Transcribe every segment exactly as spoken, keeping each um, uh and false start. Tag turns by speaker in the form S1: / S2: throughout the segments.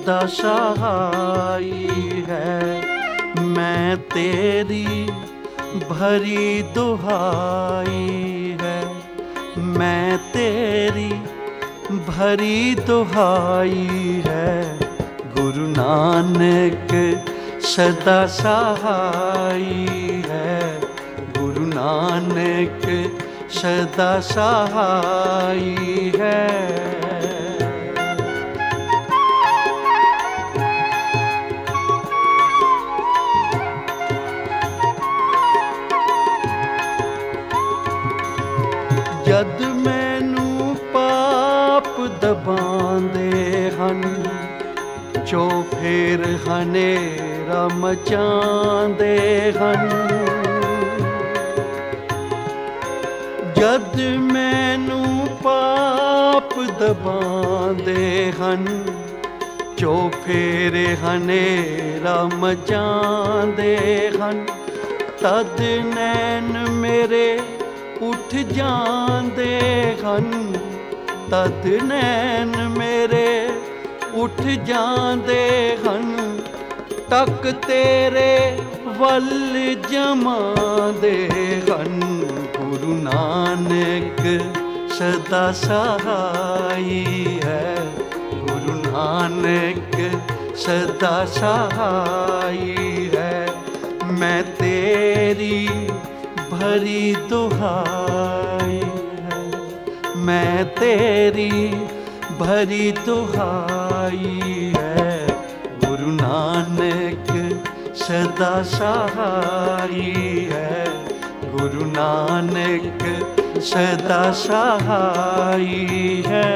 S1: सदा सहाई है। मैं तेरी भरी दुहाई है, मैं तेरी भरी दुहाई है। गुरु नानक सदा सहाई है, गुरु नानक सदा सहाई है। जद मैनू पाप दबांदे हन, चो फेर हनेरा मचांदे हन। जद मैनू पाप दबांदे हन, चो फेर हनेरा मचांदे हन। तद नैन मेरे उठ जांदे हन, तद नैन मेरे उठ जांदे हन। तक तेरे वल जमांदे हन। गुरु नानक सदा सहाई है, गुरु नानक सदा सहाई है। मैं तेरी भरी दुहाई है, मैं तेरी भरी दुहाई है। गुरु नानक सदा सहाई है, गुरु नानक सदा सहाई है।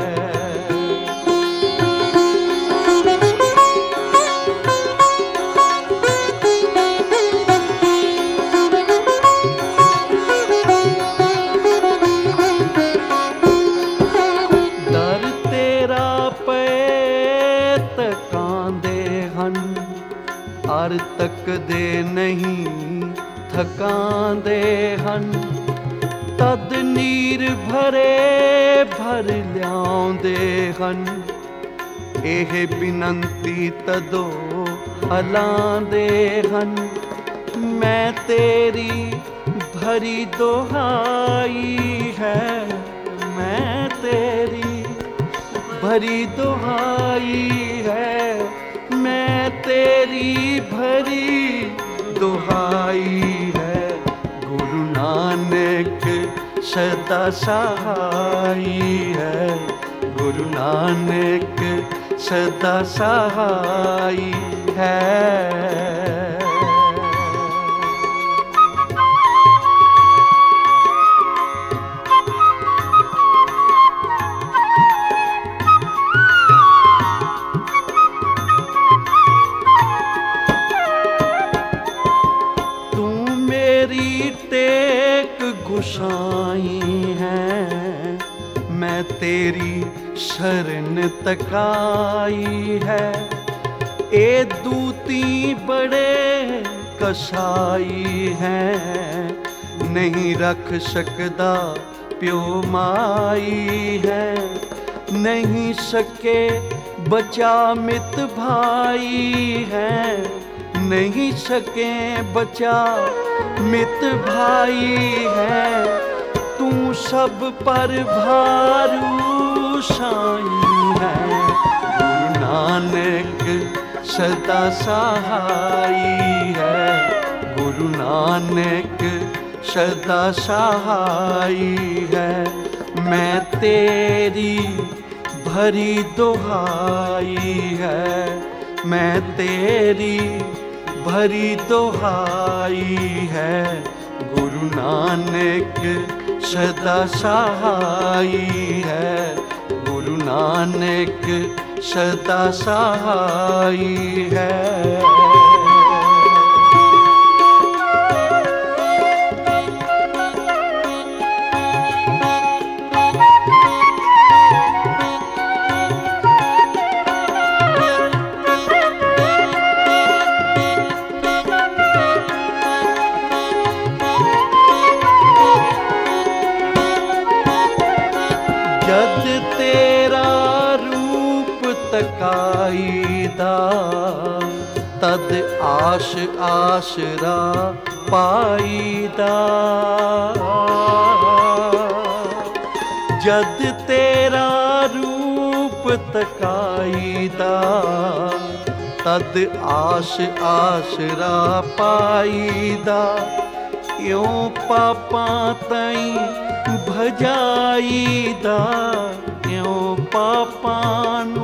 S1: अर तक दे नहीं थकांदे हन। तद नीर भरे भर ल्याउंदे हन। एह बिनंती तदो हलांदे हन। मैं तेरी भरी दुहाई है, मैं तेरी भरी दुहाई है। मैं तेरी भरी दुहाई है। गुरु नानक सदा सहाई है, गुरु नानक सदा सहाई है। गुसाई है, मैं तेरी शरण तकाई है। ए दूती बड़े कसाई है, नहीं रख सकदा प्यो माई है। नहीं सके बचा मित भाई है, नहीं सके बचा मित भाई है। तू सब पर भारू साई है। गुरु नानक सदा सहाई है, गुरु नानक सदा सहाई है। मैं तेरी भरी दुहाई है, मैं तेरी भरी दुहाई है। गुरु नानक सदा सहाई है, गुरु नानक सदा सहाई है। जद तेरा रूप तकाई तद आश आशरा पाईदा। जद तेरा रूप तकाईदा, तद आश आशरा पाईदा। इयों पापां तई भजाईदा, इयों पापां नूं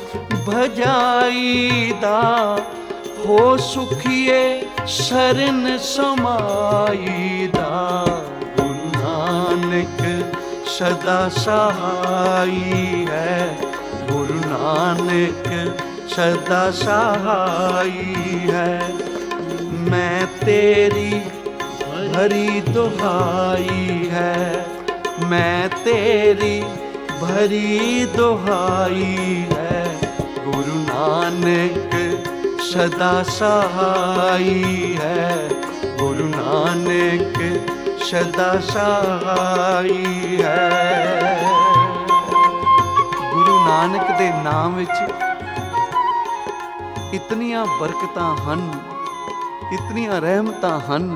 S1: भजाईदा। हो सुखिए शरण समाईदा। गुरु नानक सदा सहाई है, गुरु नानक सदा सहाई है। मैं तेरी भरी दुहाई है, मैं तेरी भरी दुहाई है। गुरु नानक सदा सहाई है, गुरु नानक सदा सहाई है। गुरु नानक दे नाम विच इतनियां बरकतां हन, इतनियां रहमतां हन।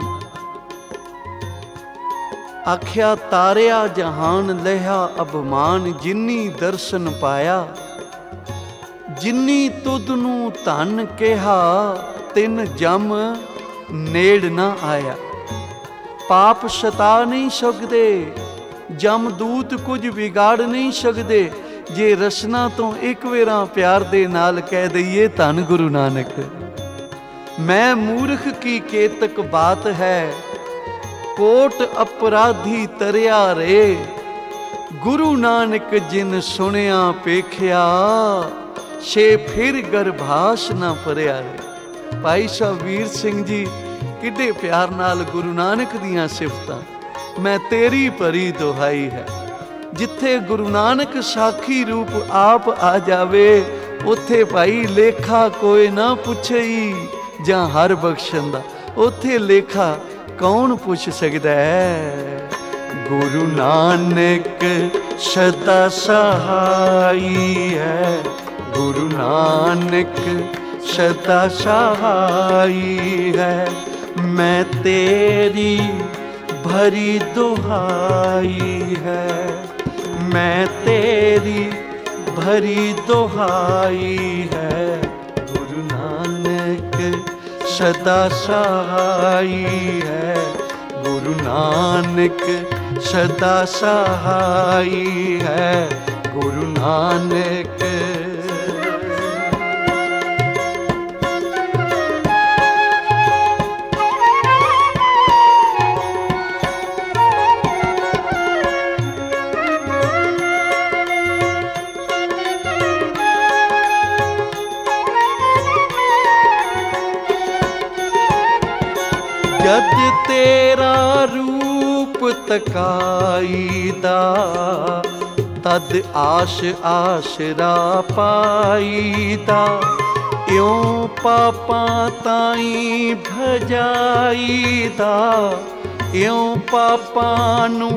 S1: आख्या तारिया जहान लहा अभमान, जिन्नी दर्शन पाया। जिन्नी तुद नूं धन कहा, तिन जम नेड़ ना आया। पाप सता नहीं सकदे, जमदूत कुछ बिगाड़ नहीं सकदे, जे रसना तो एक वेरा प्यार दे नाल कह दईए धन गुरु नानक। मैं मूर्ख की केतक बात है, कोट अपराधी तरिया रे। गुरु नानक जिन सुनिया पेखिया, छे फिर गर्भाश ना भरिया रे। भाई साहब वीर सिंह जी किड्डे प्यार नाल गुरु नानक दियां सिफतां। मैं तेरी भरी दुहाई है। जिथे गुरु नानक साखी रूप आप आ जावे, उथे भाई लेखा कोई ना पुछे जां हर बख्शन दा, उथे लेखा कौन पूछ सकता है। गुरु नानक सदा सहाई है, गुरु नानक सदा सहाई है। मैं तेरी भरी दुहाई है, मैं तेरी भरी दुहाई है। गुरु नानक सदा सहाई है, गुरु नानक सदा सहाई है। गुरु नानक जद तेरा रूप तकाईदा, तद आश आशरा पाईदा। इयों पापां ताईं भजाईदा, इयों पापां नूं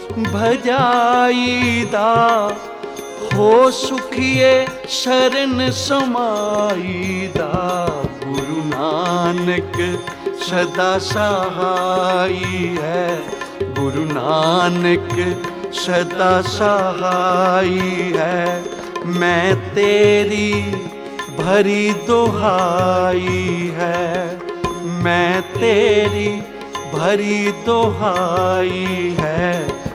S1: भजाईदा। हो सुखिए शरण समाईदा। गुरु नानक सदा सहाई है, गुरु नानक सदा सहाई है। मैं तेरी भरी दुहाई है, मैं तेरी भरी दुहाई है।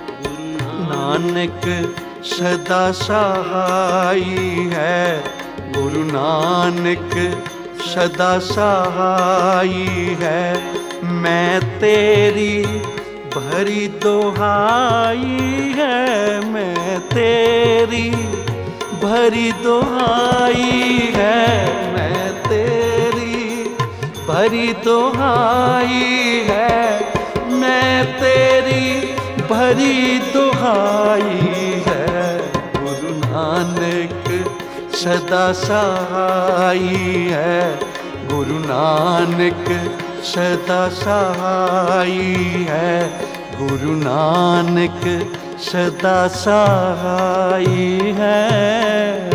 S1: नानक सदा सहाई है, गुरु नानक सदा सहाई है। मैं तेरी भरी दुहाई है, मैं तेरी भरी दुहाई है। मैं तेरी भरी दुहाई है, मैं तेरी भरी दुहाई है। गुरु नानक सदा सहाई है, गुरु नानक सदा सहाई है। गुरु नानक सदा सहाई है।